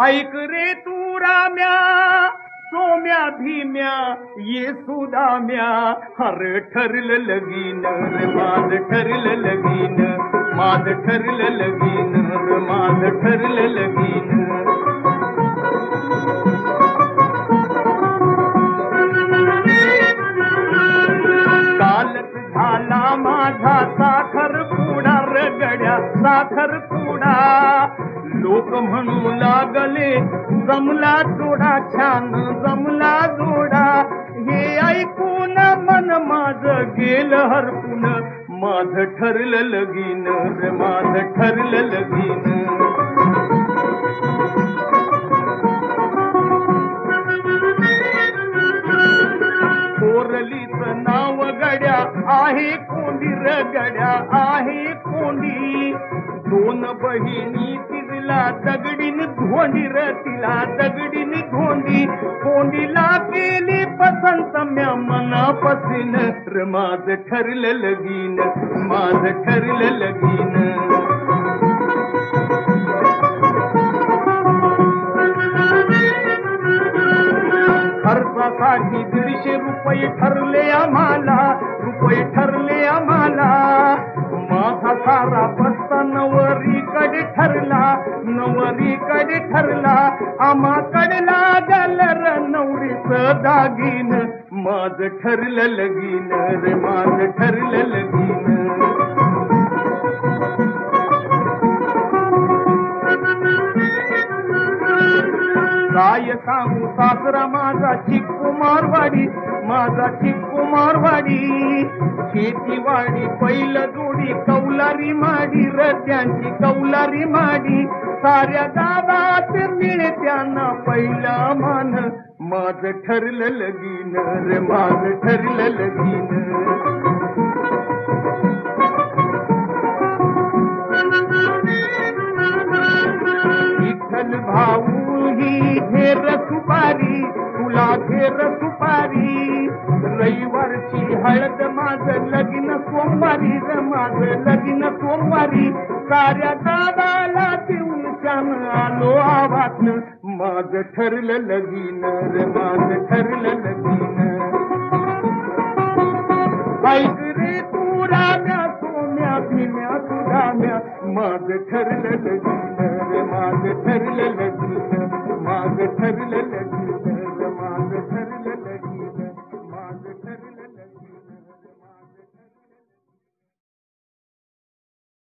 ऐक रे तू राम्या सोम्या भीम्या ये सुदाम्या हर ठरलं लगीन रे माझ ठरलं लगीन माझ ठरलं लगीन रे माझ ठरलं लगीन कालच झाला माझा साखर पुडा रगड्या साखर पुडा लोक म्हणू लागले जमला जोडा छान जमला जोडा हे ऐकून मन माझं गेलं हरपून माझं ठरलं लगीन रे माझं ठरलं लगीन कोरलीचं नाव गड्या आहे कोंडी रगड्या आहे कोंडी दोन बहिणी तिला दगडीन धोंडी र तिला दगडीन धोंडी कोंडीला केली पसंत म्या मनापासून र माझं ठरलं लगीन माझं ठरलं लगीन खर्चासाठी 150 रुपये ठरले आम्हाला रुपये ठरले आम्हाला माझा सारा पत्ता नवरीकडे ठरला नवरीकडे ठरला आम्हाकडे लागल र नवरीचं दागीन माझं ठरलं लगीन रे माझं ठरलं लगीन काय सांगू सासरा माझा चिक्कू मारवाडी माझा चिक्कू मारवाडी शेतीवाडी पहिलं जोडी कौलारी माडी रद्यांची कौलारी माडी साऱ्या गावात मिळे त्यांना पहिला मान माझं ठरलं लगीन रे माझं ठरलं लगीन विठ्ठल भाऊ ही घेर सुपारी तुला घेर सुपारी रविवारची हळद माझं लगीन सोमवारी ग माझं लगीन सोमवारी साऱ्या गावाला देऊन श्याम आलो आवातन माझं ठरलं लगीन रे माझं ठरलं लगीन ऐक रे तू राम्या सोम्या भीम्या सुदाम्या माझं ठरलं लगीन रे माझं ठरलं लगीन माझं ठरलं